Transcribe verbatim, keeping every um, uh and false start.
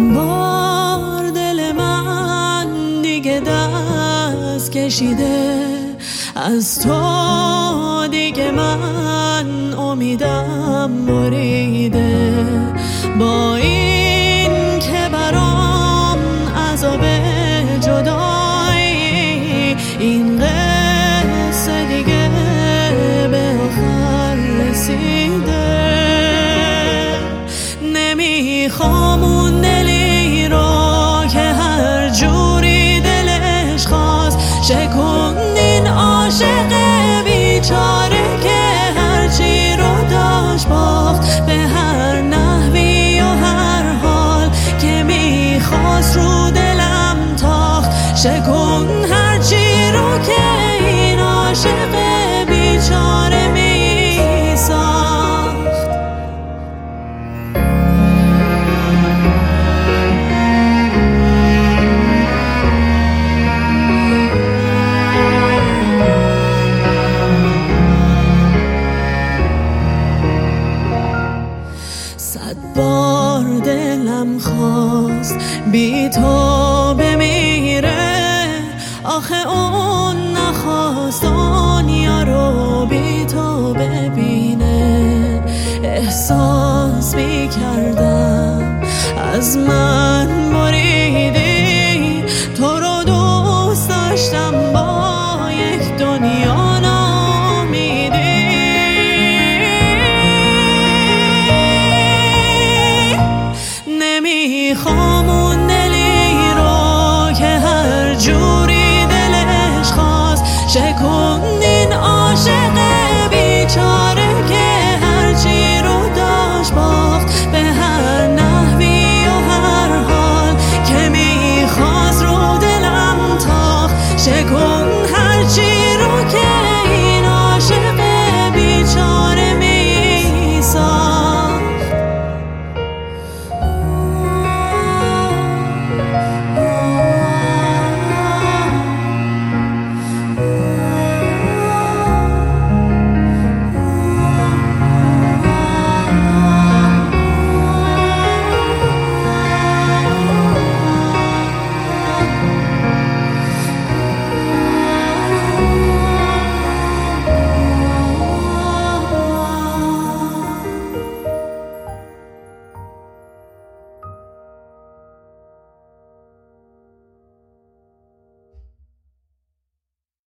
این بار دل من دیگه دست کشیده از تو، دیگه من امیدم بریده. با این که برام عذاب جدایی، این قصه دیگه به آخر رسیده. نمیخوام اون دلی رو که هر جوری دلش خواست شکوندین عاشق بیچاره که هرچی رو داشت باخت به هر نحوی و هر حال که میخواست رو دلم تاخت. شکون هرچی رو که این عاشق بیچاره میساخت. صد بار دلم خواست بی تو بمیره، آخه اون نخواست دنیا رو بی تو ببینه. احساس می کردم از من بریدی، تو رو دوست داشتم با یک دنیا نامیدی. نمیخوام اون دلی رو که هر جور